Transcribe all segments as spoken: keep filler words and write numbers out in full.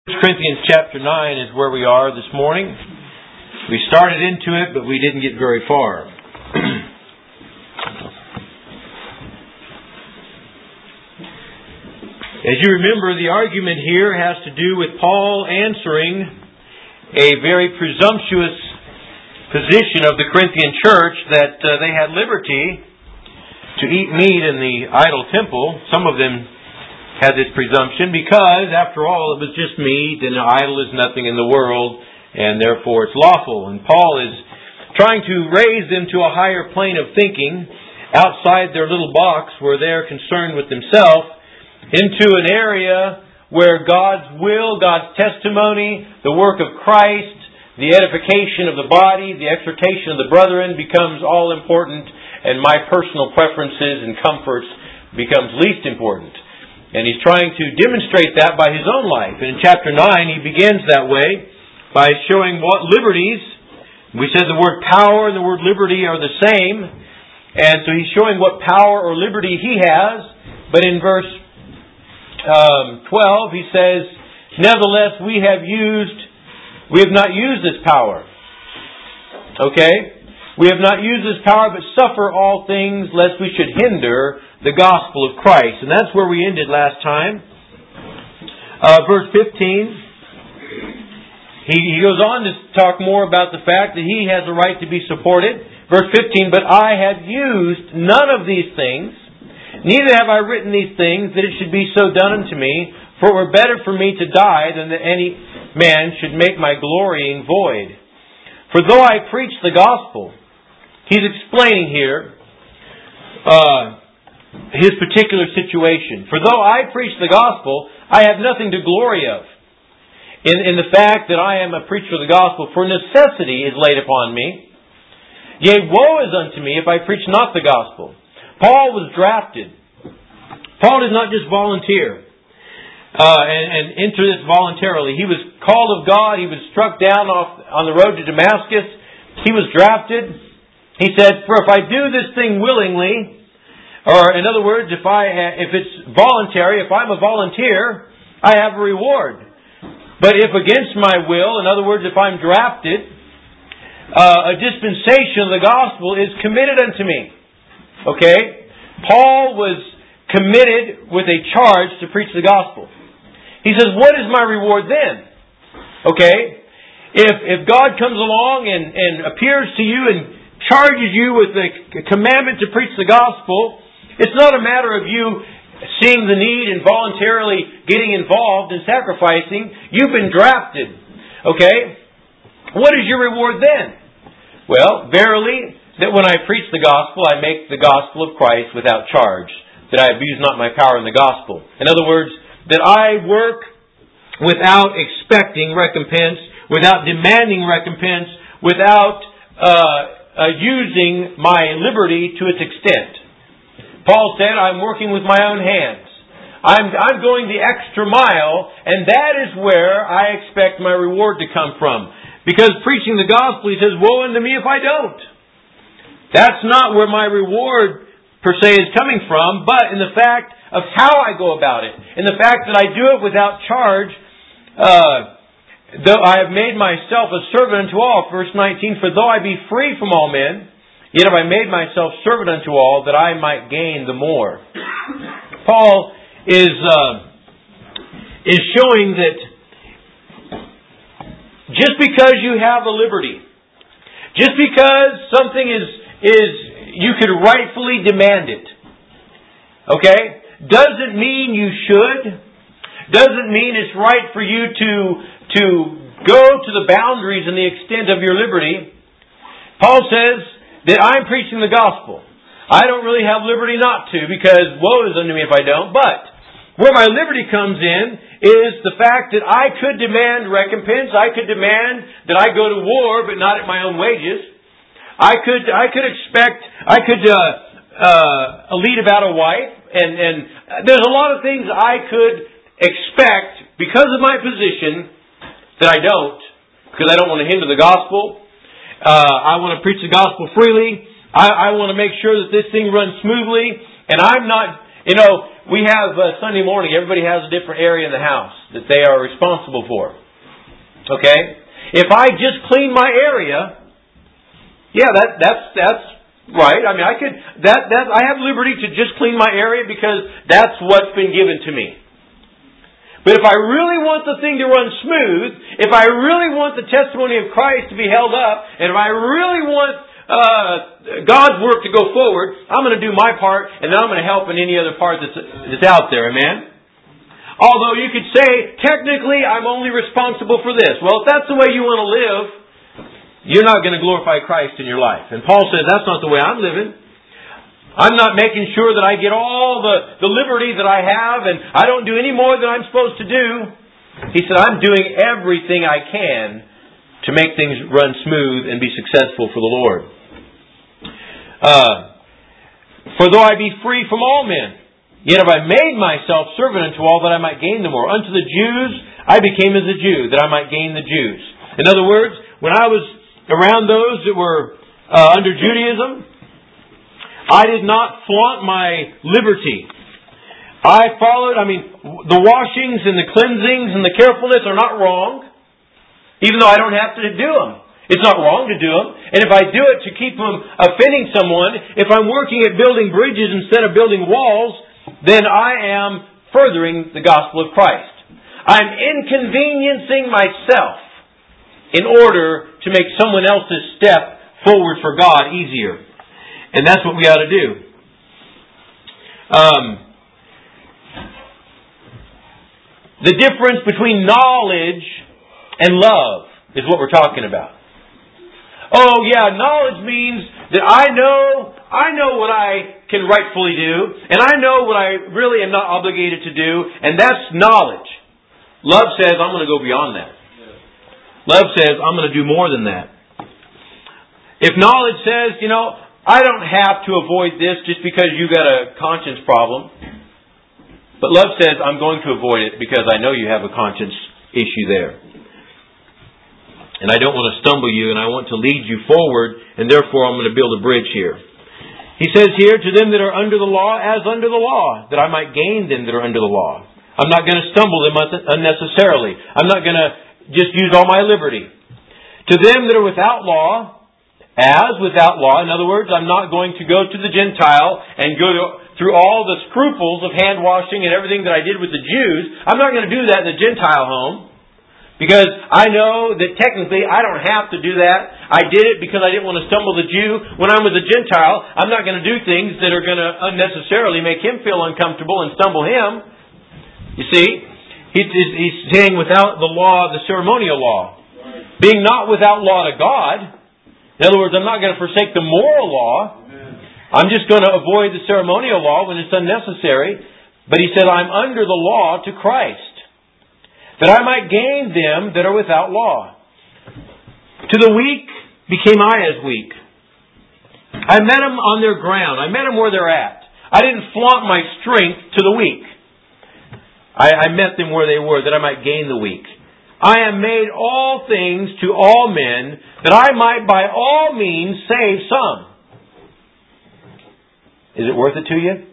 First Corinthians chapter nine is where we are this morning. We started into it, but we didn't get very far. As you remember, the argument here has to do with Paul answering a very presumptuous position of the Corinthian church that uh, they had liberty to eat meat in the idol temple. Some of them had this presumption because, after all, it was just meat and an idol is nothing in the world and therefore it's lawful. And Paul is trying to raise them to a higher plane of thinking outside their little box where they're concerned with themselves into an area where God's will, God's testimony, the work of Christ, the edification of the body, the exhortation of the brethren becomes all important, and my personal preferences and comforts becomes least important. And he's trying to demonstrate that by his own life. And in chapter nine, he begins that way by showing what liberties. We said the word power and the word liberty are the same. And so he's showing what power or liberty he has. But in verse um, twelve, he says, nevertheless, we have used, we have not used this power. Okay? We have not used this power, but suffer all things, lest we should hinder the gospel of Christ. And that's where we ended last time. Uh, verse fifteen. He, he goes on to talk more about the fact that he has a right to be supported. Verse fifteen, but I have used none of these things, neither have I written these things, that it should be so done unto me. For it were better for me to die than that any man should make my glorying void. For though I preach the gospel, he's explaining here uh, his particular situation. For though I preach the gospel, I have nothing to glory of. In, in the fact that I am a preacher of the gospel, for necessity is laid upon me. Yea, woe is unto me if I preach not the gospel. Paul was drafted. Paul did not just volunteer uh, and, and enter this voluntarily. He was called of God. He was struck down off on the road to Damascus. He was drafted. He said, for if I do this thing willingly, or in other words, if I if it's voluntary, if I'm a volunteer, I have a reward. But if against my will, in other words, if I'm drafted, uh, a dispensation of the gospel is committed unto me. Okay? Paul was committed with a charge to preach the gospel. He says, what is my reward then? Okay? If if God comes along and, and appears to you and charges you with the commandment to preach the gospel, it's not a matter of you seeing the need and voluntarily getting involved in sacrificing. You've been drafted. Okay? What is your reward then? Well, verily, that when I preach the gospel, I make the gospel of Christ without charge, that I abuse not my power in the gospel. In other words, that I work without expecting recompense, without demanding recompense, without uh, uh, using my liberty to its extent. Paul said, I'm working with my own hands. I'm, I'm going the extra mile, and that is where I expect my reward to come from. Because preaching the gospel, he says, woe unto me if I don't. That's not where my reward, per se, is coming from, but in the fact of how I go about it. In the fact that I do it without charge, uh, though I have made myself a servant unto all. Verse nineteen, for though I be free from all men, yet have I made myself servant unto all, that I might gain the more. Paul is uh, is showing that just because you have a liberty, just because something is is you could rightfully demand it, okay, doesn't mean you should. Doesn't mean it's right for you to to go to the boundaries and the extent of your liberty. Paul says that I'm preaching the gospel. I don't really have liberty not to, because woe is unto me if I don't. But where my liberty comes in is the fact that I could demand recompense. I could demand that I go to war, but not at my own wages. I could I could expect, I could uh, uh, lead about a wife, and, and there's a lot of things I could expect because of my position that I don't, because I don't want to hinder the gospel. Uh, I want to preach the gospel freely. I, I want to make sure that this thing runs smoothly. And I'm not, you know, we have uh, Sunday morning, everybody has a different area in the house that they are responsible for. Okay? If I just clean my area, yeah, that that's that's right. I mean, I could that that I have liberty to just clean my area because that's what's been given to me. But if I really want the thing to run smooth, if I really want the testimony of Christ to be held up, and if I really want uh, God's work to go forward, I'm going to do my part, and then I'm going to help in any other part that's, that's out there. Amen? Although you could say, technically, I'm only responsible for this. Well, if that's the way you want to live, you're not going to glorify Christ in your life. And Paul says, that's not the way I'm living. I'm not making sure that I get all the, the liberty that I have and I don't do any more than I'm supposed to do. He said, I'm doing everything I can to make things run smooth and be successful for the Lord. Uh, for though I be free from all men, yet have I made myself servant unto all that I might gain them more. Unto the Jews I became as a Jew, that I might gain the Jews. In other words, when I was around those that were uh, under Judaism, I did not flaunt my liberty. I followed, I mean, the washings and the cleansings and the carefulness are not wrong, even though I don't have to do them. It's not wrong to do them. And if I do it to keep from offending someone, if I'm working at building bridges instead of building walls, then I am furthering the gospel of Christ. I'm inconveniencing myself in order to make someone else's step forward for God easier. And that's what we ought to do. Um, the difference between knowledge and love is what we're talking about. Oh yeah, knowledge means that I know, I know what I can rightfully do, and I know what I really am not obligated to do, and that's knowledge. Love says, I'm going to go beyond that. Love says, I'm going to do more than that. If knowledge says, you know, I don't have to avoid this just because you got a conscience problem. But love says, I'm going to avoid it because I know you have a conscience issue there. And I don't want to stumble you, and I want to lead you forward, and therefore I'm going to build a bridge here. He says here, to them that are under the law, as under the law, that I might gain them that are under the law. I'm not going to stumble them unnecessarily. I'm not going to just use all my liberty. To them that are without law, as without law, in other words, I'm not going to go to the Gentile and go through all the scruples of hand washing and everything that I did with the Jews. I'm not going to do that in the Gentile home because I know that technically I don't have to do that. I did it because I didn't want to stumble the Jew. When I'm with the Gentile, I'm not going to do things that are going to unnecessarily make him feel uncomfortable and stumble him. You see, he's saying without the law, the ceremonial law. Being not without law to God. In other words, I'm not going to forsake the moral law. I'm just going to avoid the ceremonial law when it's unnecessary. But he said, I'm under the law to Christ, that I might gain them that are without law. To the weak became I as weak. I met them on their ground. I met them where they're at. I didn't flaunt my strength to the weak. I, I met them where they were, that I might gain the weak. I am made all things to all men, that I might by all means save some. Is it worth it to you?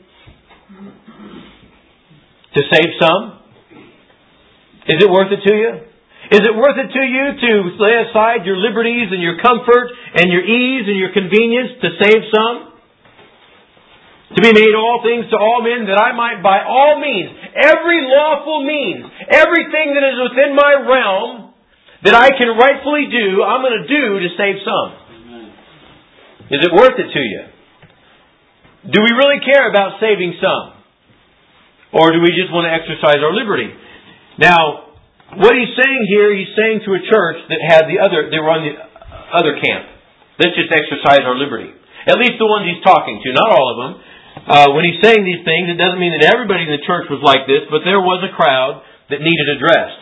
To save some? Is it worth it to you? Is it worth it to you to lay aside your liberties and your comfort and your ease and your convenience to save some? To be made all things to all men, that I might by all means, every lawful means, everything that is within my realm that I can rightfully do, I'm going to do to save some. Is it worth it to you? Do we really care about saving some? Or do we just want to exercise our liberty? Now, what he's saying here, he's saying to a church that had the other, they were on the other camp. Let's just exercise our liberty. At least the ones he's talking to, not all of them. Uh, when he's saying these things, it doesn't mean that everybody in the church was like this, but there was a crowd that needed addressed.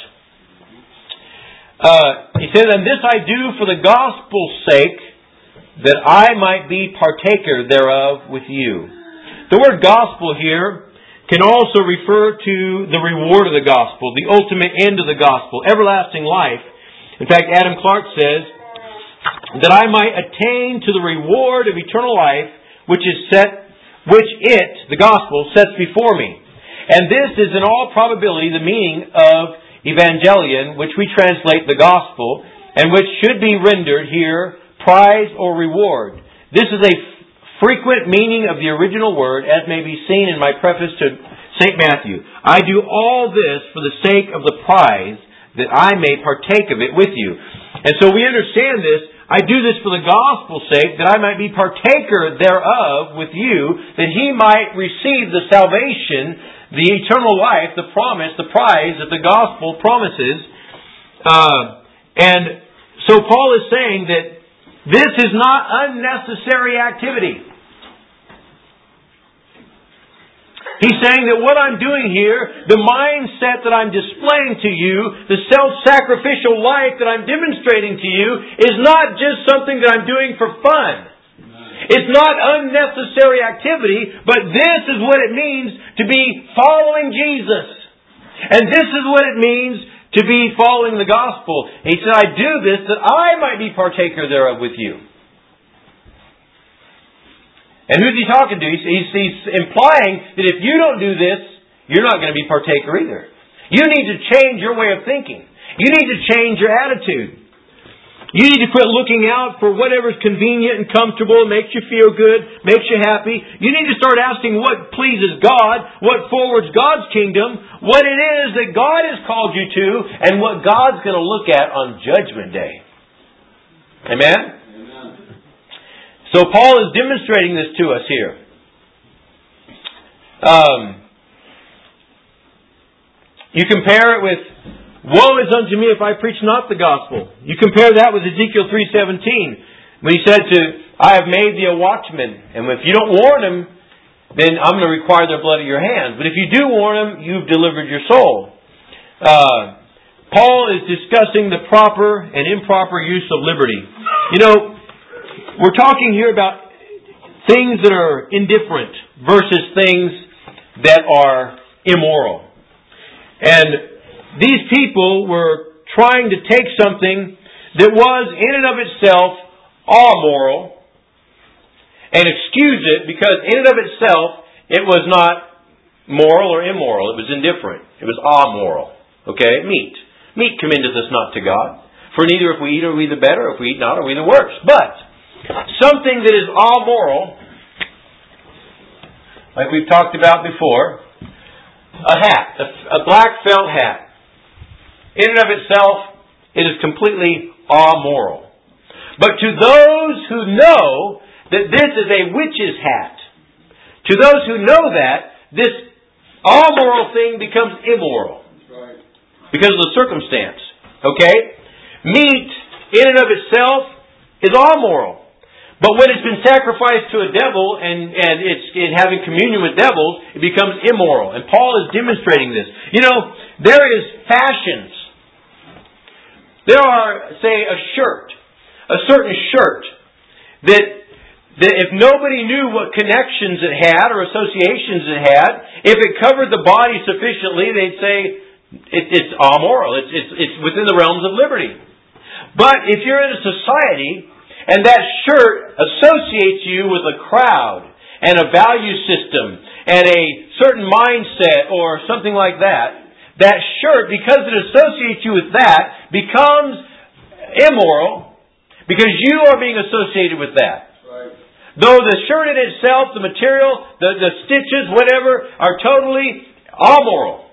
Uh, he says, and this I do for the gospel's sake, that I might be partaker thereof with you. The word gospel here can also refer to the reward of the gospel, the ultimate end of the gospel, everlasting life. In fact, Adam Clark says, that I might attain to the reward of eternal life, which is set which it, the gospel, sets before me. And this is in all probability the meaning of evangelion, which we translate the gospel, and which should be rendered here prize or reward. This is a frequent meaning of the original word, as may be seen in my preface to Saint Matthew. I do all this for the sake of the prize, that I may partake of it with you. And so we understand this. I do this for the gospel's sake, that I might be partaker thereof with you, that he might receive the salvation, the eternal life, the promise, the prize that the gospel promises. Uh, and so Paul is saying that this is not unnecessary activity. He's saying that what I'm doing here, the mindset that I'm displaying to you, the self-sacrificial life that I'm demonstrating to you, is not just something that I'm doing for fun. It's not unnecessary activity, but this is what it means to be following Jesus. And this is what it means to be following the gospel. And he said, I do this that I might be partaker thereof with you. And who's he talking to? He's, he's, he's implying that if you don't do this, you're not going to be partaker either. You need to change your way of thinking. You need to change your attitude. You need to quit looking out for whatever's convenient and comfortable, makes you feel good, makes you happy. You need to start asking what pleases God, what forwards God's kingdom, what it is that God has called you to, and what God's going to look at on Judgment Day. Amen? So Paul is demonstrating this to us here. Um, you compare it with, woe is unto me if I preach not the gospel. You compare that with Ezekiel three seventeen, when he said to, I have made thee a watchman, and if you don't warn them, then I'm going to require their blood at your hands. But if you do warn them, you've delivered your soul. Uh, Paul is discussing the proper and improper use of liberty. You know, we're talking here about things that are indifferent versus things that are immoral. And these people were trying to take something that was in and of itself amoral and excuse it because in and of itself it was not moral or immoral. It was indifferent. It was amoral. Okay? Meat. Meat commendeth us not to God. For neither if we eat are we the better, if we eat not are we the worse. But something that is amoral, like we've talked about before, a hat, a, a black felt hat. In and of itself, it is completely amoral. But to those who know that this is a witch's hat, to those who know that, this amoral thing becomes immoral. Right. Because of the circumstance. Okay? Meat, in and of itself, is amoral. But when it's been sacrificed to a devil and, and it's in having communion with devils, it becomes immoral. And Paul is demonstrating this. You know, there is fashions. There are, say, a shirt, a certain shirt, that, that if nobody knew what connections it had or associations it had, if it covered the body sufficiently, they'd say it, it's amoral. It's, it's, it's within the realms of liberty. But if you're in a society and that shirt associates you with a crowd and a value system and a certain mindset or something like that, that shirt, because it associates you with that, becomes immoral because you are being associated with that. Right. Though the shirt in itself, the material, the, the stitches, whatever, are totally amoral.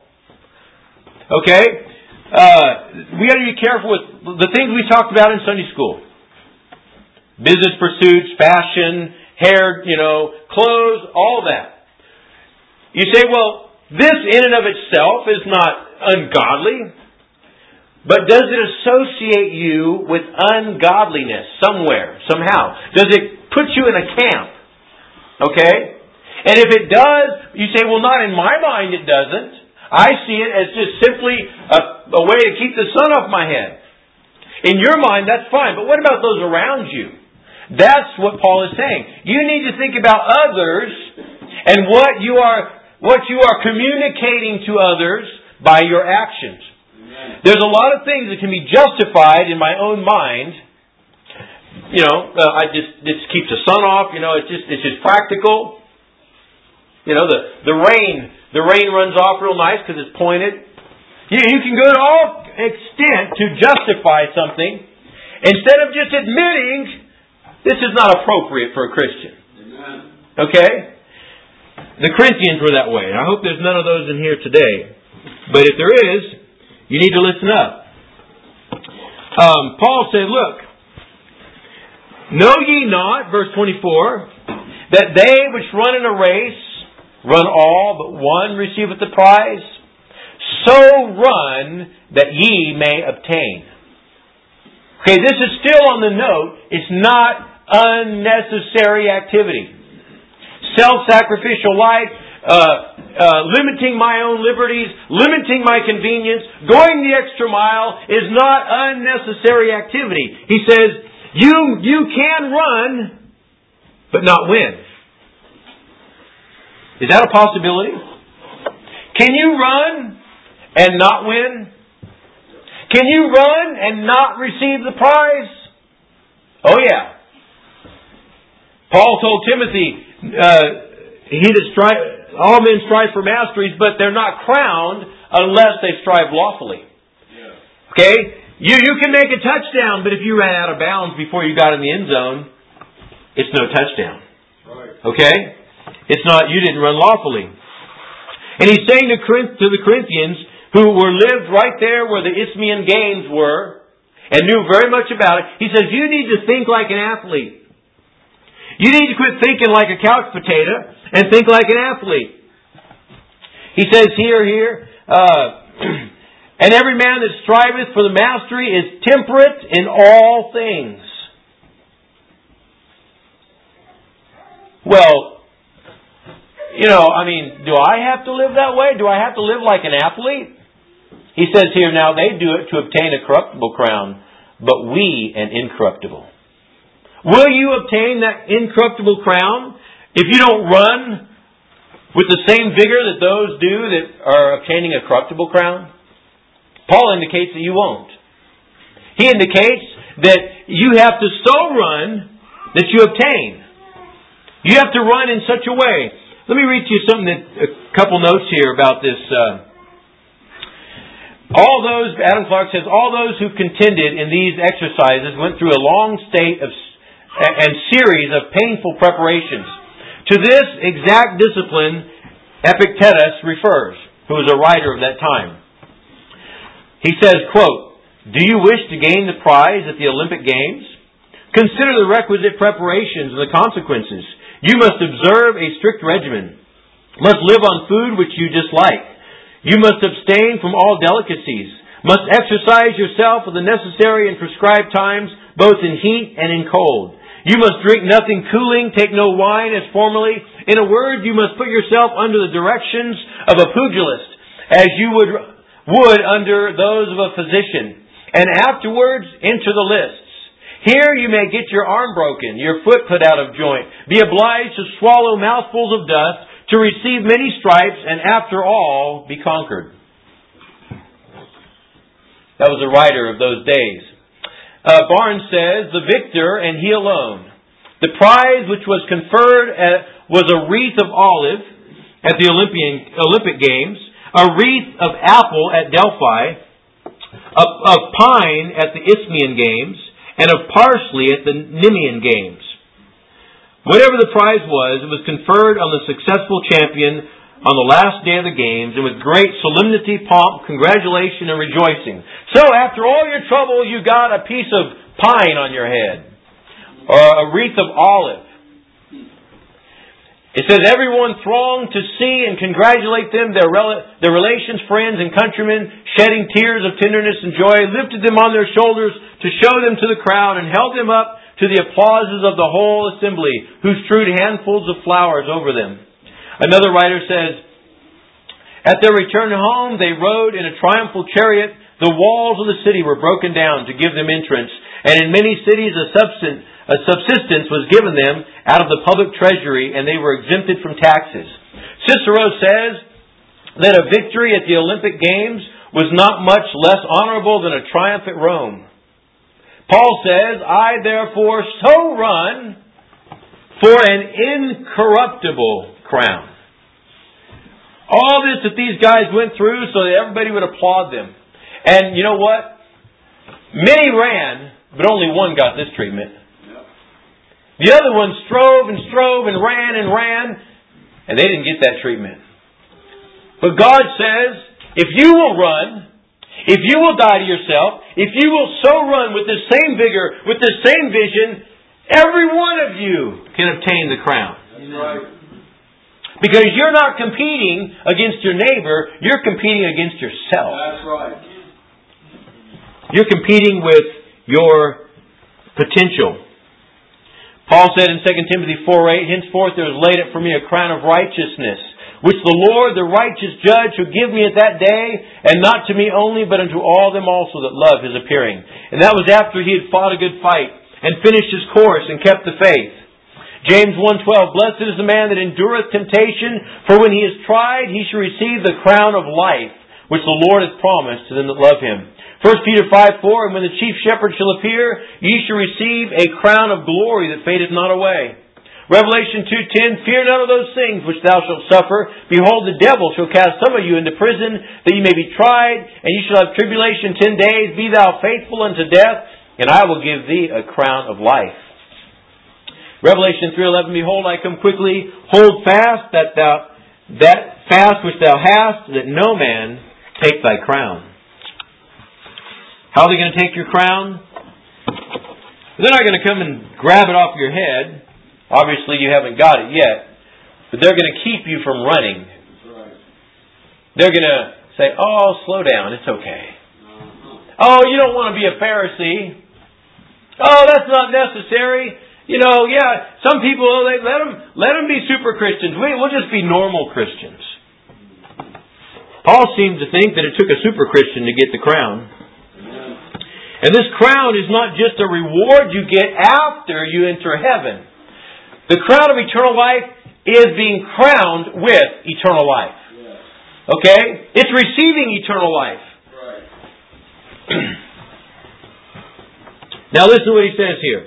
Okay? Uh, we got to be careful with the things we talked about in Sunday school. Business pursuits, fashion, hair, you know, clothes, all that. You say, well, this in and of itself is not ungodly, but does it associate you with ungodliness somewhere, somehow? Does it put you in a camp? Okay? And if it does, you say, well, not in my mind it doesn't. I see it as just simply a, a way to keep the sun off my head. In your mind, that's fine. But what about those around you? That's what Paul is saying. You need to think about others and what you are what you are communicating to others by your actions. Amen. There's a lot of things that can be justified in my own mind. You know, uh, I just this keeps the sun off. You know, it's just it's just practical. You know, the the rain the rein runs off real nice because it's pointed. You, you can go to all extent to justify something instead of just admitting this is not appropriate for a Christian. Amen. Okay? The Corinthians were that way. I hope there's none of those in here today. But if there is, you need to listen up. Um, Paul said, look, know ye not, verse twenty-four, that they which run in a race run all, but one receiveth the prize? So run that ye may obtain. Okay, this is still on the note. It's not unnecessary activity. Self-sacrificial life, uh, uh, limiting my own liberties, limiting my convenience, going the extra mile is not unnecessary activity. He says, you, you can run, but not win. Is that a possibility? Can you run and not win? Can you run and not receive the prize? Oh yeah. Paul told Timothy, uh, he that strive, all men strive for masteries, but they're not crowned unless they strive lawfully. Okay? You, you can make a touchdown, but if you ran out of bounds before you got in the end zone, it's no touchdown. Okay? It's not, you didn't run lawfully. And he's saying to, to the Corinthians, who were lived right there where the Isthmian Games were, and knew very much about it, he says, you need to think like an athlete. You need to quit thinking like a couch potato and think like an athlete. He says here, here, uh, and every man that striveth for the mastery is temperate in all things. Well, you know, I mean, do I have to live that way? Do I have to live like an athlete? He says here, now they do it to obtain a corruptible crown, but we an incorruptible. Will you obtain that incorruptible crown if you don't run with the same vigor that those do that are obtaining a corruptible crown? Paul indicates that you won't. He indicates that you have to so run that you obtain. You have to run in such a way. Let me read to you something, that, a couple notes here about this. Uh, all those, Adam Clark says, all those who contended in these exercises went through a long state of and series of painful preparations. To this exact discipline Epictetus refers, who was a writer of that time. He says, quote, do you wish to gain the prize at the Olympic Games? Consider the requisite preparations and the consequences. You must observe a strict regimen, must live on food which you dislike. You must abstain from all delicacies, must exercise yourself with the necessary and prescribed times, both in heat and in cold. You must drink nothing cooling, take no wine as formerly. In a word, you must put yourself under the directions of a pugilist, as you would, would under those of a physician, and afterwards enter the lists. Here you may get your arm broken, your foot put out of joint, be obliged to swallow mouthfuls of dust, to receive many stripes, and after all be conquered. That was a writer of those days. Uh, Barnes says, the victor and he alone. The prize which was conferred at, was a wreath of olive at the Olympian, Olympic Games, a wreath of apple at Delphi, of, of pine at the Isthmian Games, and of parsley at the Nemean Games. Whatever the prize was, it was conferred on the successful champion on the last day of the games, and with great solemnity, pomp, congratulation, and rejoicing. So, after all your trouble, you got a piece of pine on your head, or a wreath of olive. It says, everyone thronged to see and congratulate them, their, rel- their relations, friends, and countrymen, shedding tears of tenderness and joy, lifted them on their shoulders to show them to the crowd, and held them up to the applauses of the whole assembly, who strewed handfuls of flowers over them. Another writer says, at their return home, they rode in a triumphal chariot. The walls of the city were broken down to give them entrance, and in many cities a substance, a subsistence was given them out of the public treasury, and they were exempted from taxes. Cicero says that a victory at the Olympic Games was not much less honorable than a triumph at Rome. Paul says, I therefore so run for an incorruptible crown. All this that these guys went through so that everybody would applaud them. And you know what? Many ran, but only one got this treatment. The other one strove and strove and ran and ran, and they didn't get that treatment. But God says, if you will run, if you will die to yourself, if you will so run with the same vigor, with the same vision, every one of you can obtain the crown. That's right. Because you're not competing against your neighbor, you're competing against yourself. That's right. You're competing with your potential. Paul said in Second Timothy four eight, henceforth there is laid up for me a crown of righteousness, which the Lord, the righteous judge, will give me at that day, and not to me only, but unto all them also that love His appearing. And that was after he had fought a good fight, and finished his course, and kept the faith. James one twelve, blessed is the man that endureth temptation, for when he is tried, he shall receive the crown of life, which the Lord hath promised to them that love Him. First Peter five four, and when the chief shepherd shall appear, ye shall receive a crown of glory that fadeth not away. Revelation two ten, fear none of those things which thou shalt suffer. Behold, the devil shall cast some of you into prison, that ye may be tried, and ye shall have tribulation ten days. Be thou faithful unto death, and I will give thee a crown of life. Revelation three eleven, behold, I come quickly. Hold fast that thou that fast which thou hast, that no man take thy crown. How are they going to take your crown? They're not going to come and grab it off your head. Obviously, you haven't got it yet. But they're going to keep you from running. They're going to say, oh, slow down. It's okay. Oh, you don't want to be a Pharisee. Oh, that's not necessary. You know, yeah, some people, they, let them, let them be super Christians. We, we'll just be normal Christians. Paul seemed to think that it took a super Christian to get the crown. And this crown is not just a reward you get after you enter heaven. The crown of eternal life is being crowned with eternal life. Okay? It's receiving eternal life. Right. Now listen to what he says here.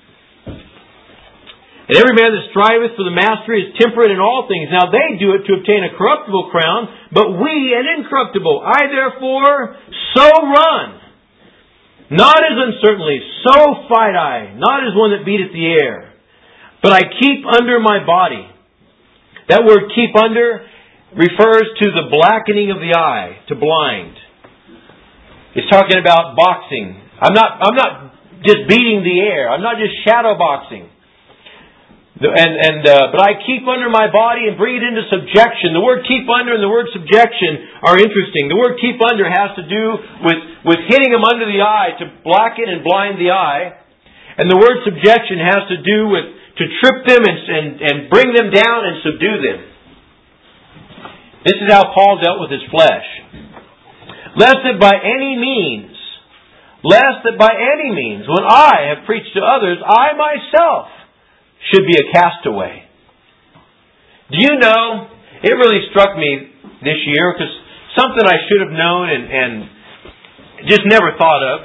And every man that striveth for the mastery is temperate in all things. Now they do it to obtain a corruptible crown, but we an incorruptible. I therefore so run. Not as uncertainly, so fight I, not as one that beateth the air. But I keep under my body. That word keep under refers to the blackening of the eye, to blind. It's talking about boxing. I'm not, I'm not just beating the air. I'm not just shadow boxing. And, and uh, but I keep under my body and bring it into subjection. The word keep under and the word subjection are interesting. The word keep under has to do with, with hitting them under the eye to blacken and blind the eye. And the word subjection has to do with to trip them and, and, and bring them down and subdue them. This is how Paul dealt with his flesh. Lest that by any means, lest that by any means, when I have preached to others, I myself should be a castaway. Do you know, it really struck me this year, because something I should have known and, and just never thought of,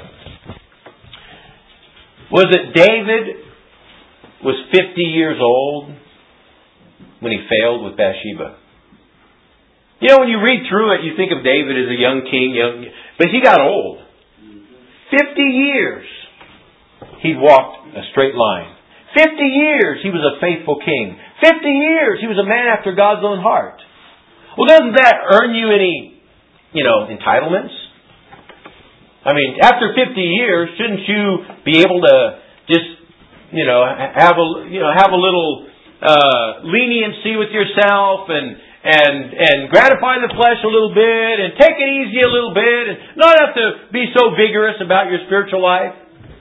was that David was fifty years old when he failed with Bathsheba. You know, when you read through it, you think of David as a young king, young, but he got old. Fifty years he walked a straight line. Fifty years he was a faithful king. Fifty years he was a man after God's own heart. Well, doesn't that earn you any, you know, entitlements? I mean, after fifty years, shouldn't you be able to just, you know, have a, you know, have a little uh, leniency with yourself and and and gratify the flesh a little bit and take it easy a little bit and not have to be so vigorous about your spiritual life?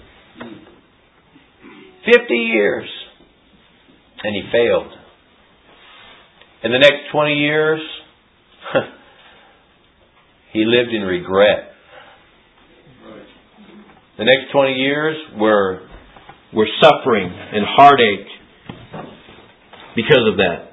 Fifty years. And he failed. In the next twenty years, he lived in regret. The next twenty years were, were suffering and heartache because of that.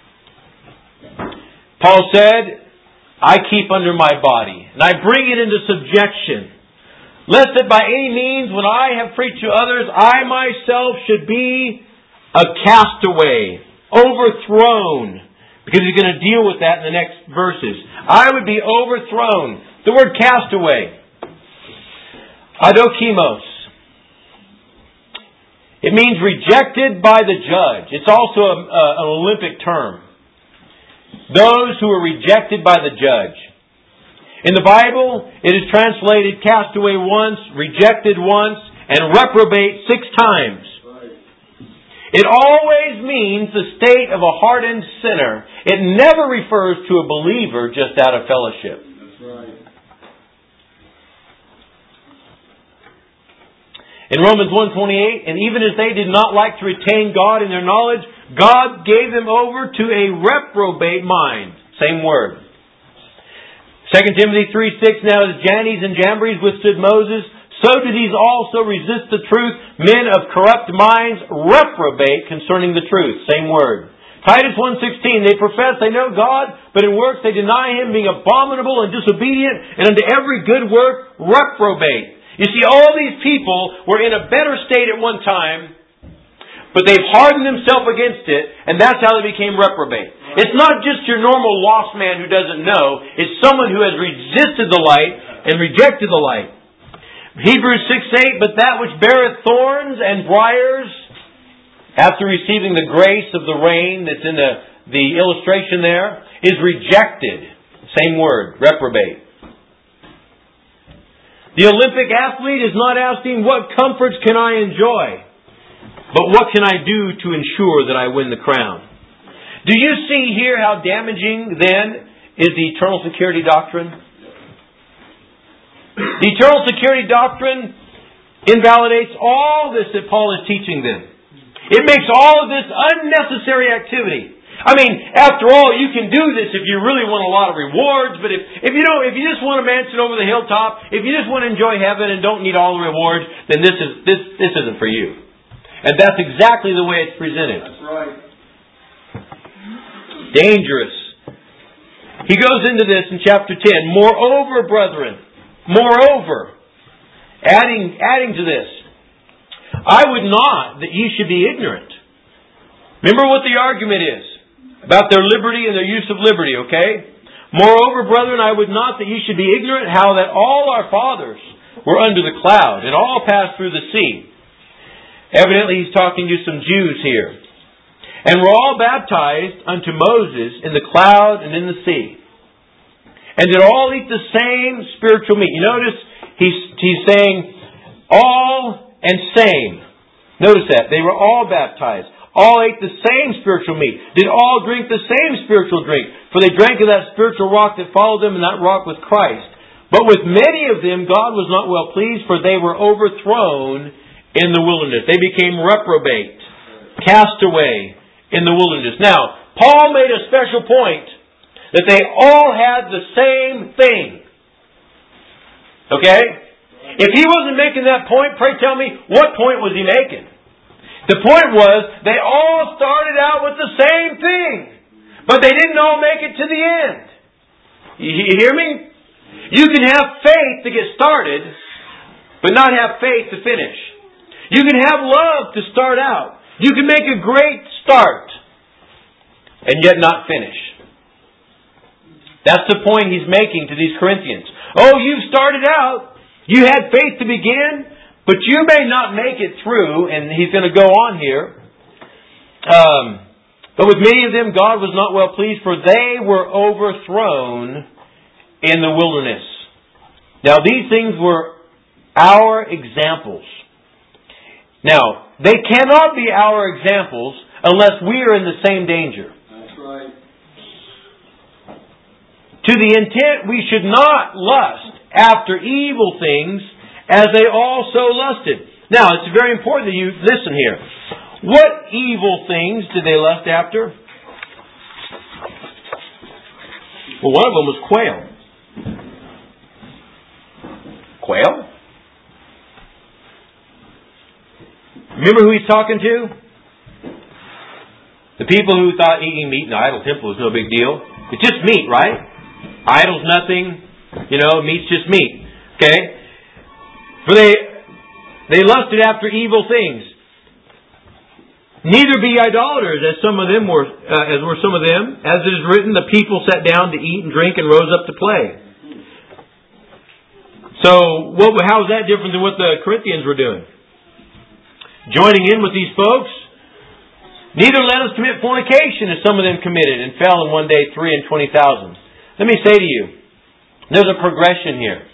Paul said, I keep under my body, and I bring it into subjection, lest that by any means, when I have preached to others, I myself should be a castaway, overthrown, Because he's going to deal with that in the next verses. I would be overthrown. The word castaway. Adokimos. It means rejected by the judge. It's also a, a, an Olympic term. Those who are rejected by the judge. In the Bible, it is translated castaway once, rejected once, and reprobate six times. It always means the state of a hardened sinner. It never refers to a believer just out of fellowship. That's right. In Romans one twenty-eight, and even as they did not like to retain God in their knowledge, God gave them over to a reprobate mind. Same word. Second Timothy three six, now as Jannes and Jambres withstood Moses, so do these also resist the truth. Men of corrupt minds reprobate concerning the truth. Same word. Titus one sixteen, they profess they know God, but in works they deny Him, being abominable and disobedient, and unto every good work reprobate. You see, all these people were in a better state at one time, but they've hardened themselves against it, and that's how they became reprobate. It's not just your normal lost man who doesn't know. It's someone who has resisted the light and rejected the light. Hebrews six eight, but that which beareth thorns and briars, after receiving the grace of the rain that's in the, the illustration there, is rejected. Same word, reprobate. The Olympic athlete is not asking, what comforts can I enjoy? But what can I do to ensure that I win the crown? Do you see here how damaging then is the eternal security doctrine? The eternal security doctrine invalidates all this that Paul is teaching them. It makes all of this unnecessary activity. I mean, after all, you can do this if you really want a lot of rewards, but if, if you don't, if you just want a mansion over the hilltop, if you just want to enjoy heaven and don't need all the rewards, then this is this this isn't for you. And that's exactly the way it's presented. That's right. Dangerous. He goes into this in chapter ten. Moreover, brethren, moreover, adding adding to this, I would not that ye should be ignorant. Remember what the argument is about their liberty and their use of liberty, okay? Moreover, brethren, I would not that ye should be ignorant how that all our fathers were under the cloud and all passed through the sea. Evidently, he's talking to some Jews here. And were all baptized unto Moses in the cloud and in the sea. And did all eat the same spiritual meat. You notice he's, he's saying all and same. Notice that. They were all baptized. All ate the same spiritual meat. Did all drink the same spiritual drink. For they drank of that spiritual rock that followed them, and that rock was Christ. But with many of them God was not well pleased, for they were overthrown in the wilderness. They became reprobate, cast away in the wilderness. Now, Paul made a special point that they all had the same thing. Okay? If he wasn't making that point, pray tell me, what point was he making? The point was, they all started out with the same thing, but they didn't all make it to the end. You hear me? You can have faith to get started, but not have faith to finish. You can have love to start out. You can make a great start, and yet not finish. That's the point he's making to these Corinthians. Oh, you've started out. You had faith to begin. But you may not make it through, and he's going to go on here. Um, but with many of them, God was not well pleased, for they were overthrown in the wilderness. Now, these things were our examples. Now, they cannot be our examples unless we are in the same danger. That's right. To the intent we should not lust after evil things, as they also lusted. Now, it's very important that you listen here. What evil things did they lust after? Well, one of them was quail. Quail? Remember who he's talking to? The people who thought eating meat in the idol temple was no big deal. It's just meat, right? Idol's nothing. You know, meat's just meat. Okay? For they they lusted after evil things. Neither be idolaters, as some of them were, uh, as were some of them. As it is written, the people sat down to eat and drink and rose up to play. So, what, how is that different than what the Corinthians were doing? Joining in with these folks. Neither let us commit fornication, as some of them committed, and fell in one day three and twenty thousand. Let me say to you, there's a progression here.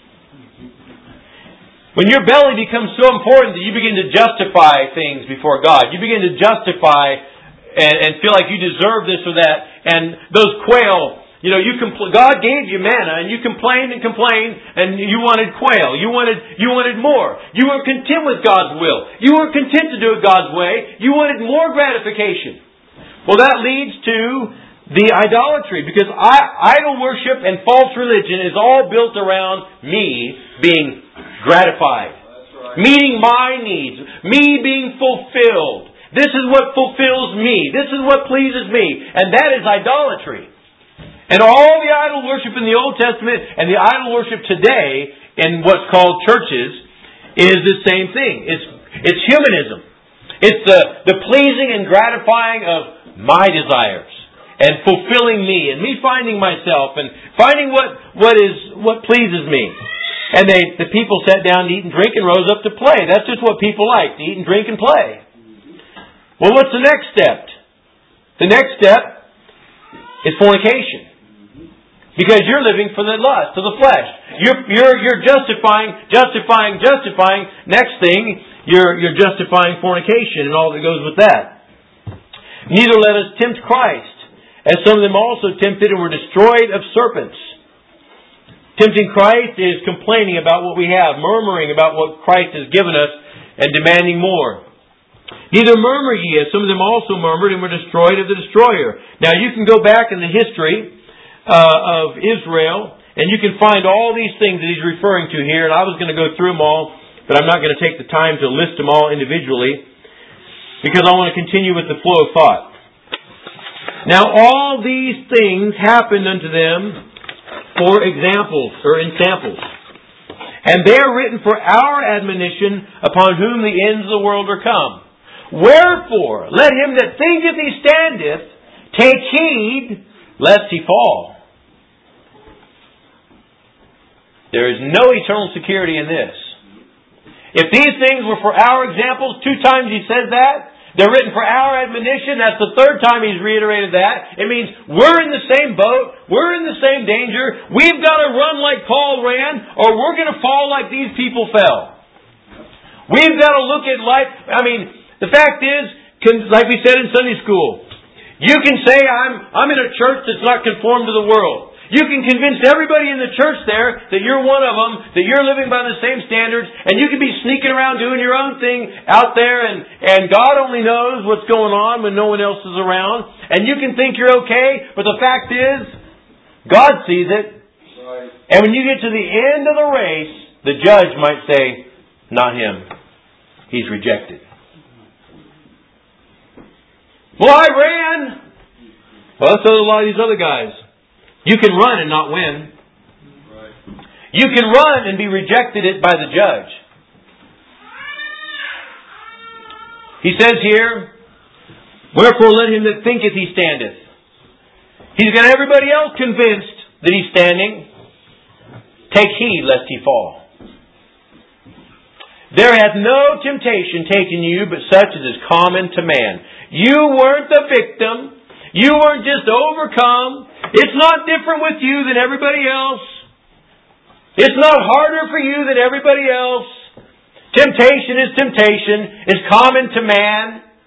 When your belly becomes so important that you begin to justify things before God, you begin to justify and, and feel like you deserve this or that, and those quail, you know, you compl- God gave you manna, and you complained and complained, and you wanted quail, you wanted you wanted more. You weren't content with God's will. You weren't content to do it God's way. You wanted more gratification. Well, that leads to the idolatry, because I, idol worship and false religion is all built around me being gratified. Right. Meeting my needs. Me being fulfilled. This is what fulfills me. This is what pleases me. And that is idolatry. And all the idol worship in the Old Testament and the idol worship today in what's called churches is the same thing. It's it's humanism. It's the, the pleasing and gratifying of my desires. And fulfilling me. And me finding myself. And finding what, what is what pleases me. And they, the people sat down to eat and drink and rose up to play. That's just what people like, to eat and drink and play. Well, what's the next step? The next step is fornication. Because you're living for the lust of the flesh. You're, you're, you're justifying, justifying, justifying. Next thing, you're, you're justifying fornication and all that goes with that. Neither let us tempt Christ, as some of them also tempted and were destroyed of serpents. Tempting Christ is complaining about what we have, murmuring about what Christ has given us, and demanding more. Neither murmur ye, as some of them also murmured and were destroyed of the destroyer. Now you can go back in the history uh, of Israel, and you can find all these things that he's referring to here, and I was going to go through them all, but I'm not going to take the time to list them all individually, because I want to continue with the flow of thought. Now all these things happened unto them for examples, or in samples. And they are written for our admonition, upon whom the ends of the world are come. Wherefore, let him that thinketh he standeth take heed, lest he fall. There is no eternal security in this. If these things were for our examples, two times he says that, they're written for our admonition. That's the third time he's reiterated that. It means we're in the same boat. We're in the same danger. We've got to run like Paul ran, or we're going to fall like these people fell. We've got to look at life. I mean, the fact is, like we said in Sunday school, you can say I'm I'm in a church that's not conformed to the world. You can convince everybody in the church there that you're one of them, that you're living by the same standards, and you can be sneaking around doing your own thing out there, and, and God only knows what's going on when no one else is around, and you can think you're okay, but the fact is, God sees it. Right. And when you get to the end of the race, the judge might say, not him. He's rejected. Well, I ran. Well, so did a lot of these other guys. You can run and not win. Right. You can run and be rejected it by the judge. He says here, wherefore let him that thinketh he standeth. He's got everybody else convinced that he's standing. Take heed lest he fall. There hath no temptation taken you, but such as is common to man. You weren't the victim. You weren't just overcome. It's not different with you than everybody else. It's not harder for you than everybody else. Temptation is temptation. It's common to man.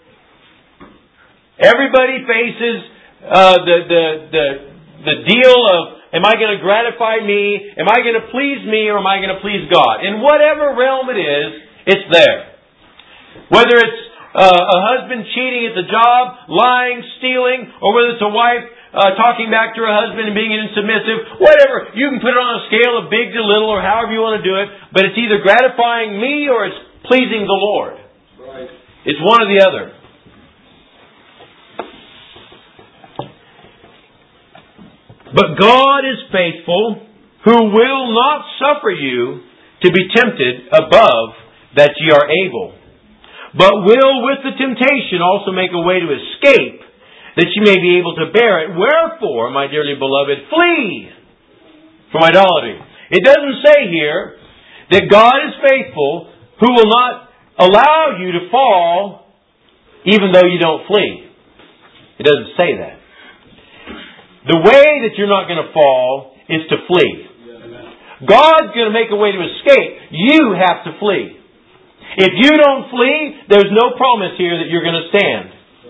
Everybody faces uh, the, the, the, the deal of, am I going to gratify me? Am I going to please me? Or am I going to please God? In whatever realm it is, it's there. Whether it's uh, a husband cheating at the job, lying, stealing, or whether it's a wife Uh, talking back to her husband and being insubmissive, whatever. You can put it on a scale of big to little or however you want to do it, but it's either gratifying me or it's pleasing the Lord. Right. It's one or the other. But God is faithful, who will not suffer you to be tempted above that ye are able, but will with the temptation also make a way to escape, that you may be able to bear it. Wherefore, my dearly beloved, flee from idolatry. It doesn't say here that God is faithful, who will not allow you to fall even though you don't flee. It doesn't say that. The way that you're not going to fall is to flee. God's going to make a way to escape. You have to flee. If you don't flee, there's no promise here that you're going to stand.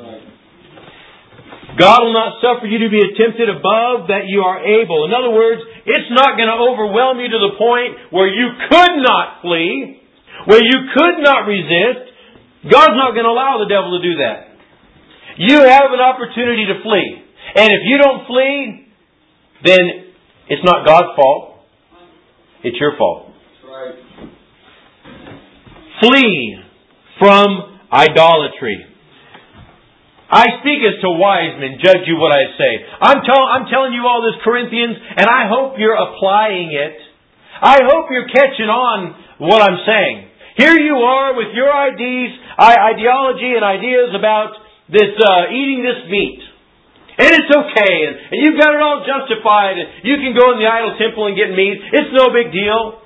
God will not suffer you to be tempted above that you are able. In other words, it's not going to overwhelm you to the point where you could not flee, where you could not resist. God's not going to allow the devil to do that. You have an opportunity to flee. And if you don't flee, then it's not God's fault. It's your fault. Right. Flee from idolatry. I speak as to wise men, judge you what I say. I'm, tell, I'm telling you all this, Corinthians, and I hope you're applying it. I hope you're catching on what I'm saying. Here you are with your ideas, ideology and ideas about this uh, eating this meat. And it's okay, and, and you've got it all justified, and you can go in the idol temple and get meat. It's no big deal.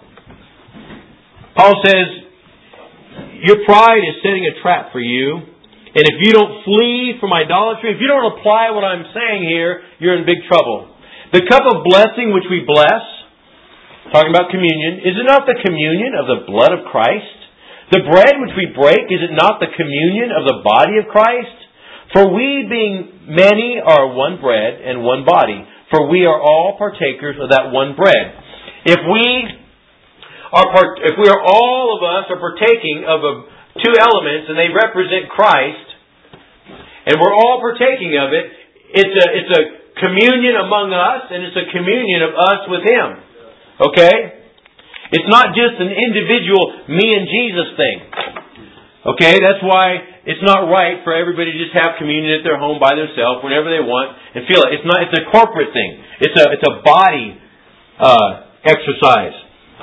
Paul says, your pride is setting a trap for you. And if you don't flee from idolatry, if you don't apply what I'm saying here, you're in big trouble. The cup of blessing which we bless, talking about communion, is it not the communion of the blood of Christ? The bread which we break, is it not the communion of the body of Christ? For we being many are one bread and one body, for we are all partakers of that one bread. If we are, part, if we are all of us are partaking of a two elements, and they represent Christ, and we're all partaking of it, it's a, it's a communion among us, and it's a communion of us with Him. Okay? It's not just an individual me and Jesus thing. Okay? That's why it's not right for everybody to just have communion at their home by themselves whenever they want and feel it. It's not. It's a corporate thing. It's a it's a body uh, exercise.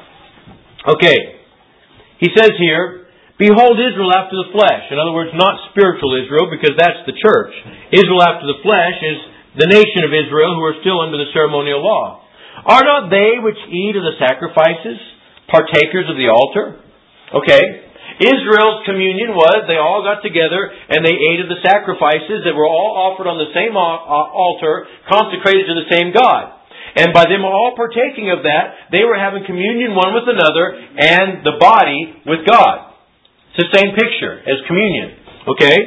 Okay. He says here, behold Israel after the flesh. In other words, not spiritual Israel, because that's the church. Israel after the flesh is the nation of Israel who are still under the ceremonial law. Are not they which eat of the sacrifices partakers of the altar? Okay. Israel's communion was they all got together and they ate of the sacrifices that were all offered on the same altar, consecrated to the same God. And by them all partaking of that, they were having communion one with another and the body with God. It's the same picture as communion. Okay?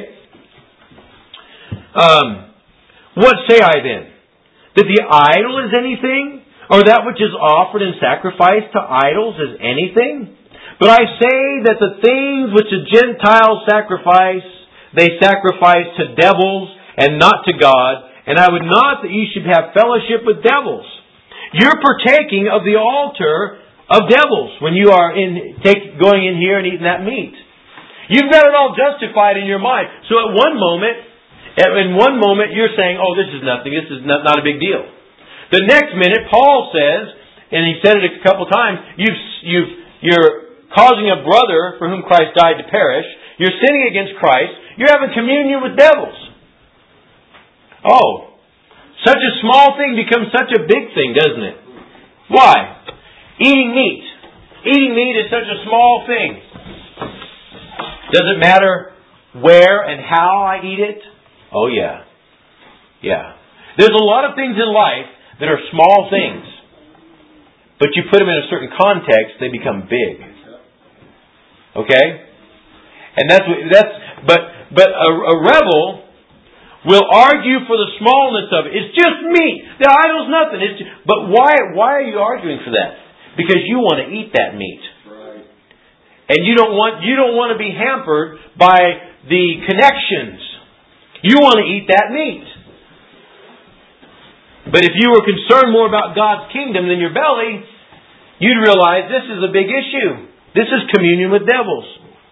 Um, what say I then? That the idol is anything? Or that which is offered in sacrifice to idols is anything? But I say that the things which the Gentiles sacrifice, they sacrifice to devils and not to God. And I would not that ye should have fellowship with devils. You're partaking of the altar of devils when you are in take, going in here and eating that meat. You've got it all justified in your mind. So at one moment, in one moment you're saying, oh, this is nothing. This is not, not a big deal. The next minute, Paul says, and he said it a couple times, you've, you've, you're causing a brother for whom Christ died to perish. You're sinning against Christ. You're having communion with devils. Oh, such a small thing becomes such a big thing, doesn't it? Why? Eating meat. Eating meat is such a small thing. Does it matter where and how I eat it? Oh, yeah. Yeah. There's a lot of things in life that are small things. But you put them in a certain context, they become big. Okay? And that's what, that's, but, but a, a rebel will argue for the smallness of it. It's just meat. The idol's nothing. It's just, but why, why are you arguing for that? Because you want to eat that meat. Right. And you don't want, you don't want to be hampered by the connections. You want to eat that meat. But if you were concerned more about God's kingdom than your belly, you'd realize this is a big issue. This is communion with devils.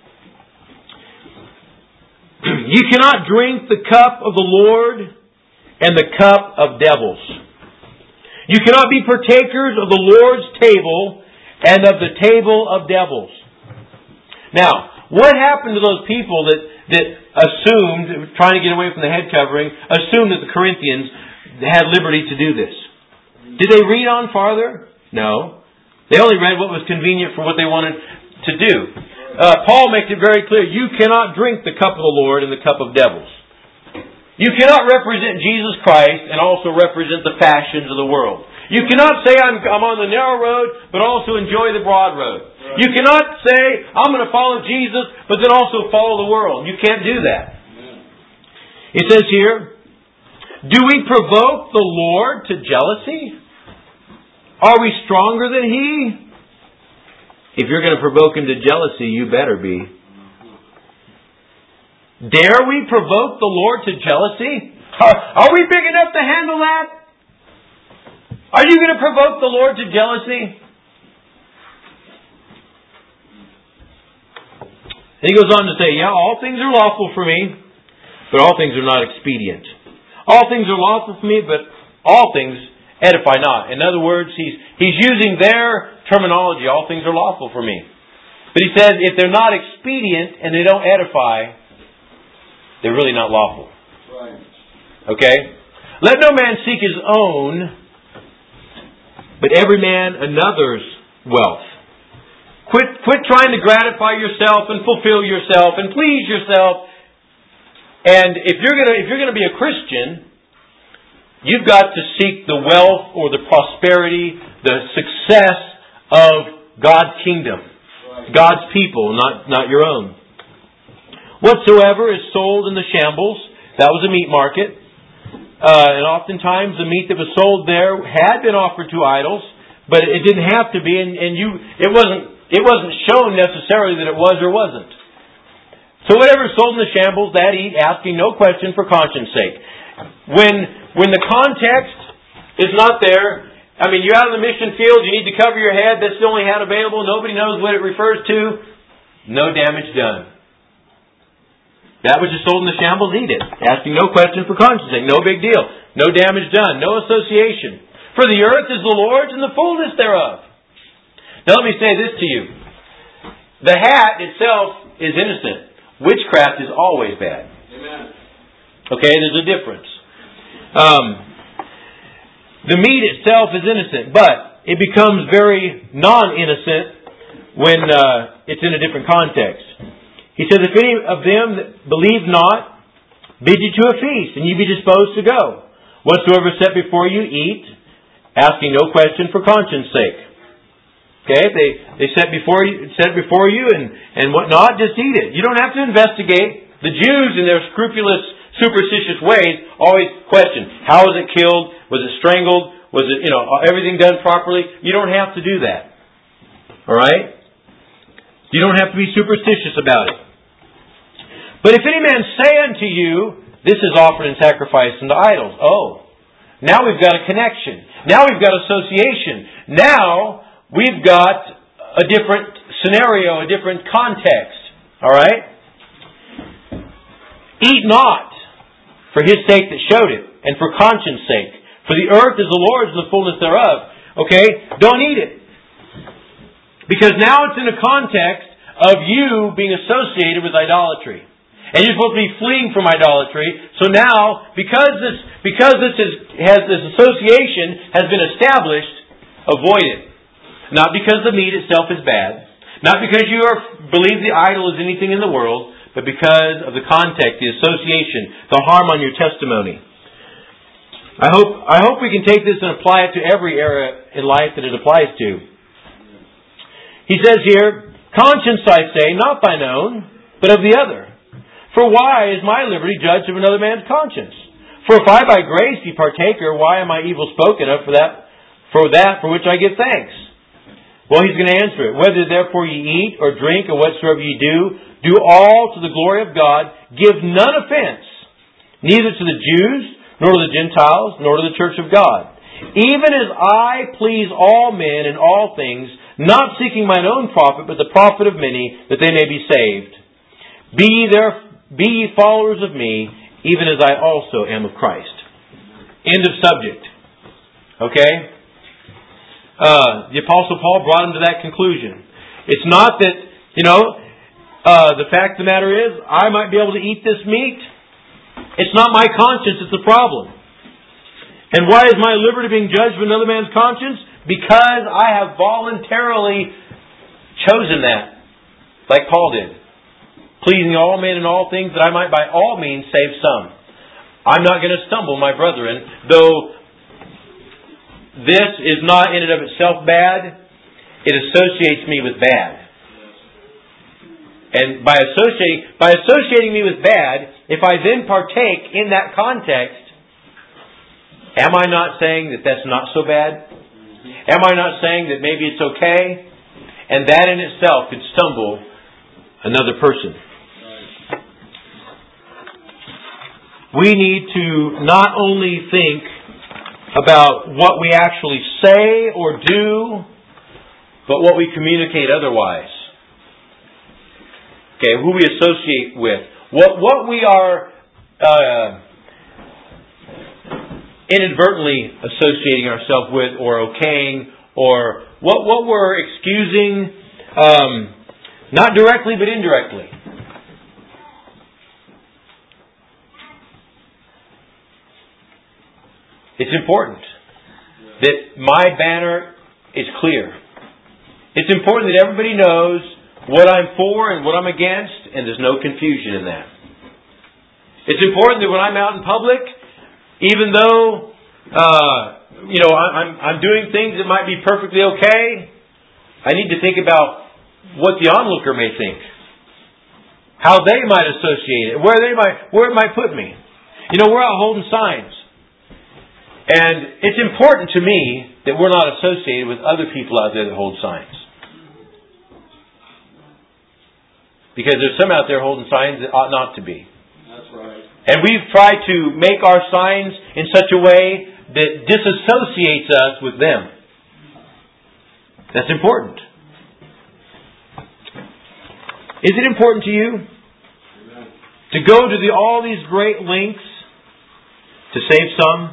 You cannot drink the cup of the Lord and the cup of devils. You cannot be partakers of the Lord's table and of the table of devils. Now, What happened to those people that, that assumed, trying to get away from the head covering, assumed that the Corinthians had liberty to do this? Did they read on farther? No. They only read what was convenient for what they wanted to do. Uh, Paul makes it very clear, you cannot drink the cup of the Lord and the cup of devils. You cannot represent Jesus Christ and also represent the passions of the world. You cannot say, I'm, I'm on the narrow road, but also enjoy the broad road. You cannot say, I'm going to follow Jesus, but then also follow the world. You can't do that. It says here, do we provoke the Lord to jealousy? Are we stronger than He? If you're going to provoke Him to jealousy, you better be. Dare we provoke the Lord to jealousy? Are, are we big enough to handle that? Are you going to provoke the Lord to jealousy? He goes on to say, yeah, all things are lawful for me, but all things are not expedient. All things are lawful for me, but all things edify not. In other words, he's he's using their terminology. All things are lawful for me. But he says, if they're not expedient and they don't edify, they're really not lawful. Right. Okay? Let no man seek his own, but every man another's wealth. Quit, quit trying to gratify yourself and fulfill yourself and please yourself. And if you're gonna if you're gonna be a Christian, you've got to seek the wealth or the prosperity, the success of God's kingdom, God's people, not not your own. Whatsoever is sold in the shambles, that was a meat market. Uh, and oftentimes the meat that was sold there had been offered to idols, but it didn't have to be, and, and you it wasn't it wasn't shown necessarily that it was or wasn't. So whatever is sold in the shambles, that eat, asking no question for conscience sake. When when the context is not there, I mean, you're out in the mission field, you need to cover your head, that's the only hat available, nobody knows what it refers to, no damage done. That which is sold in the shambles, eat it. Asking no question for conscience sake. No big deal. No damage done. No association. For the earth is the Lord's and the fullness thereof. Now let me say this to you. The hat itself is innocent. Witchcraft is always bad. Amen. Okay, there's a difference. Um, the meat itself is innocent, but it becomes very non-innocent when uh, it's in a different context. He says, if any of them that believe not, bid you to a feast, and you be disposed to go. Whatsoever set before you, eat, asking no question for conscience sake. Okay, they they set before you, set before you, and and whatnot, just eat it. You don't have to investigate. The Jews, in their scrupulous, superstitious ways, always question: how was it killed? Was it strangled? Was it you know everything done properly? You don't have to do that. All right. You don't have to be superstitious about it. But if any man say unto you, this is offered in sacrifice unto idols. Oh, now we've got a connection. Now we've got association. Now we've got a different scenario, a different context. Alright? Eat not for his sake that showed it, and for conscience sake. For the earth is the Lord's and the fullness thereof. Okay? Don't eat it. Because now it's in a context of you being associated with idolatry. And you're supposed to be fleeing from idolatry. So now, because this because this is, has this association has been established, avoid it. Not because the meat itself is bad. Not because you are, believe the idol is anything in the world. But because of the context, the association, the harm on your testimony. I hope I hope we can take this and apply it to every area in life that it applies to. He says here, conscience I say, not thine own, but of the other. For why is my liberty judged of another man's conscience? For if I by grace be partaker, why am I evil spoken of for that for that for which I give thanks? Well, he's going to answer it. Whether therefore ye eat or drink or whatsoever ye do, do all to the glory of God. Give none offense, neither to the Jews, nor to the Gentiles, nor to the church of God. Even as I please all men in all things, not seeking mine own profit, but the profit of many, that they may be saved. Be ye there, be ye followers of me, even as I also am of Christ. End of subject. Okay? Uh, the Apostle Paul brought him to that conclusion. It's not that, you know, Uh, the fact of the matter is, I might be able to eat this meat. It's not my conscience that's the problem. And why is my liberty being judged with another man's conscience? Because I have voluntarily chosen that, like Paul did. Pleasing all men in all things, that I might by all means save some. I'm not going to stumble, my brethren, though this is not in and of itself bad. It associates me with bad. And by associating, by associating me with bad, if I then partake in that context, am I not saying that that's not so bad? Am I not saying that maybe it's okay? And that in itself could stumble another person. We need to not only think about what we actually say or do, but what we communicate otherwise. Okay, who we associate with. What what we are uh, inadvertently associating ourselves with or okaying, or what, what we're excusing, um, not directly but indirectly. It's important that my banner is clear. It's important that everybody knows what I'm for and what I'm against, and there's no confusion in that. It's important that when I'm out in public, even though uh, you know I'm, I'm doing things that might be perfectly okay, I need to think about what the onlooker may think, how they might associate it, where they might where it might put me. You know, we're out holding signs. And it's important to me that we're not associated with other people out there that hold signs. Because there's some out there holding signs that ought not to be. That's right. And we've tried to make our signs in such a way that disassociates us with them. That's important. Is it important to you Amen. to go to the, all these great lengths to save some?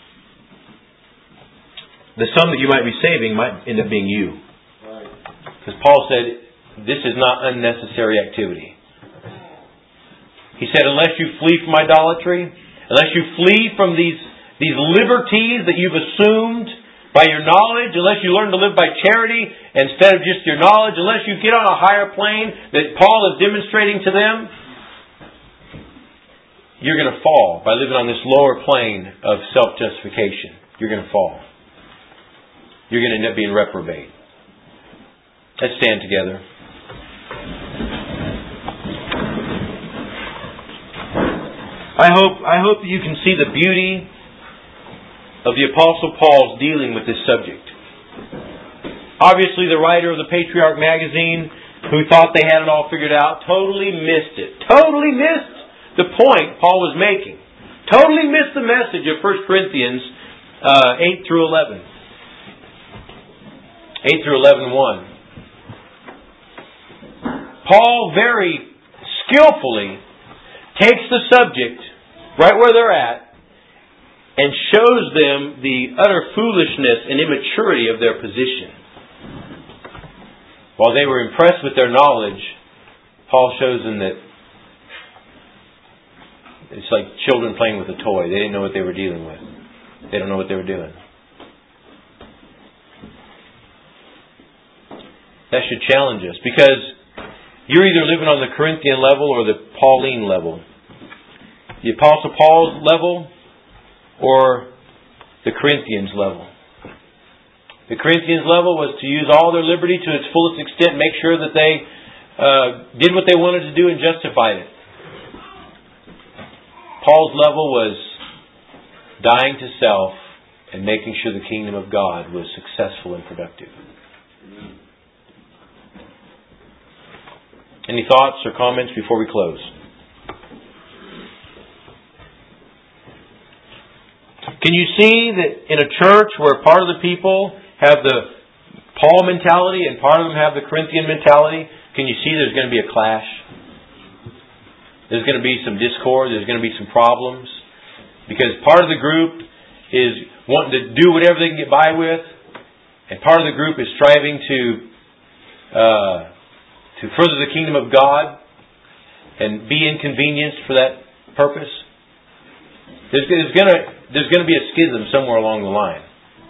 The some that you might be saving might end up being you. Right. Because Paul said, this is not unnecessary activity. He said, unless you flee from idolatry, unless you flee from these, these liberties that you've assumed by your knowledge, unless you learn to live by charity instead of just your knowledge, unless you get on a higher plane that Paul is demonstrating to them, you're going to fall by living on this lower plane of self-justification. You're going to fall. You're going to end up being reprobate. Let's stand together. I hope I hope that you can see the beauty of the Apostle Paul's dealing with this subject. Obviously, the writer of the Patriarch magazine, who thought they had it all figured out, totally missed it. Totally missed the point Paul was making. Totally missed the message of First Corinthians uh, eight through eleven. eight through eleven one. Paul very skillfully takes the subject right where they're at and shows them the utter foolishness and immaturity of their position. While they were impressed with their knowledge, Paul shows them that it's like children playing with a toy. They didn't know what they were dealing with. They don't know what they were doing. That should challenge us, because you're either living on the Corinthian level or the Pauline level. The Apostle Paul's level or the Corinthians level. The Corinthians level was to use all their liberty to its fullest extent, make sure that they uh, did what they wanted to do and justified it. Paul's level was dying to self and making sure the kingdom of God was successful and productive. Any thoughts or comments before we close? Can you see that in a church where part of the people have the Paul mentality and part of them have the Corinthian mentality, can you see there's going to be a clash? There's going to be some discord, there's going to be some problems. Because part of the group is wanting to do whatever they can get by with, and part of the group is striving to uh, to to further the kingdom of God and be inconvenienced for that purpose? There's, there's going to there's going to be a schism somewhere along the line.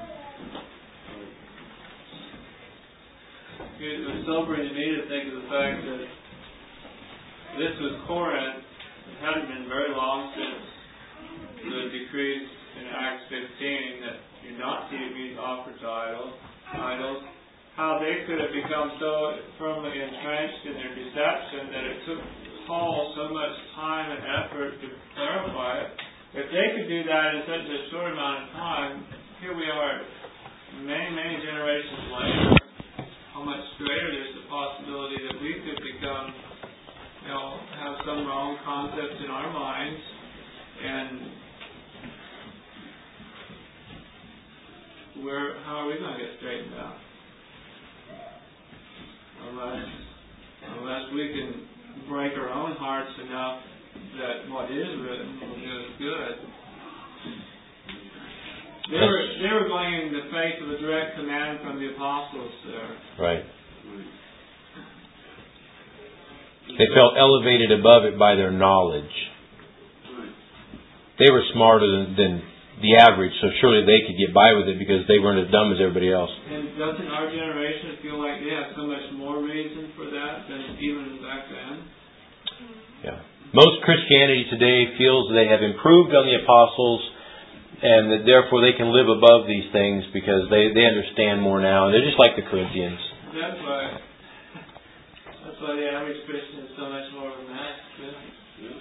It was sobering to me to think of the fact that this was Corinth. It hadn't been very long since the decrees in Acts fifteen that do not see meat offered to idols, idols, how they could have become so firmly entrenched in their deception that it took Paul so much time and effort to clarify it. If they could do that in such a short amount of time, here we are many, many generations later, how much greater is the possibility that we could become, you know, have some wrong concepts in our minds and where, how are we going to get straightened out? Unless, unless we can break our own hearts enough that what is written will do us good. They were, they were going in the face of a direct command from the apostles there. Right. They felt elevated above it by their knowledge. They were smarter than, than the average, so surely they could get by with it because they weren't as dumb as everybody else. And doesn't our generation feel like they have so much more reason for that than even back then? Yeah. Most Christianity today feels they have improved on the apostles and that therefore they can live above these things because they, they understand more now. And they're just like the Corinthians. That's why that's why the average Christian is so much more of a mess. Yeah.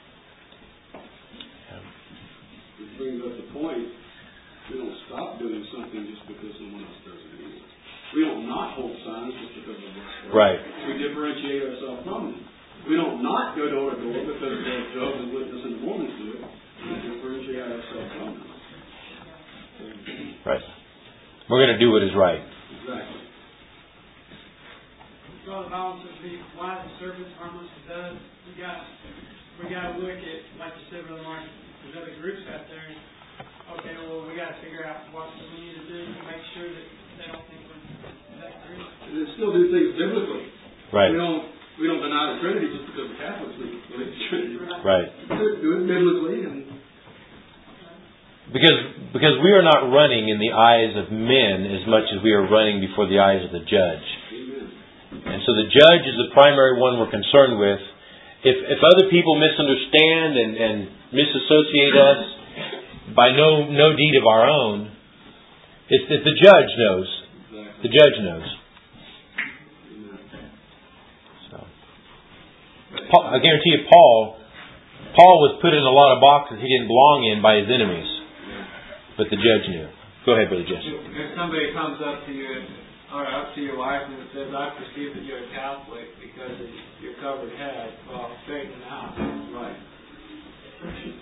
It brings up the point, we don't stop doing something just because someone else does it anymore. We don't not hold signs just because of us. Right. We differentiate ourselves from them. We don't not go door to door because the Jehovah's Witness and the Mormons do it. We differentiate ourselves from them. Right. We're going to do what is right. Exactly. Draw the balance of the wise and servants, harmless to doves. We got we got to look at, like you said, Brother Mark, there's other groups out there. Okay, well, we got to figure out what we need to do to make sure that they don't think we're that group. And still do things biblically. Right. We don't we don't deny the Trinity just because the Catholics believe the Trinity. Right. Do it biblically and Because because we are not running in the eyes of men as much as we are running before the eyes of the judge. Amen. And so the judge is the primary one we're concerned with. If if other people misunderstand and, and misassociate us by no no deed of our own, it's that the judge knows. Exactly. The judge knows. So, Paul, I guarantee you, Paul, Paul was put in a lot of boxes he didn't belong in by his enemies. But the judge knew. Go ahead, Brother Jesse. If somebody comes up to you or up to your wife and says, "I perceive that you're a Catholic because of your covered head," well, straighten it out. Right.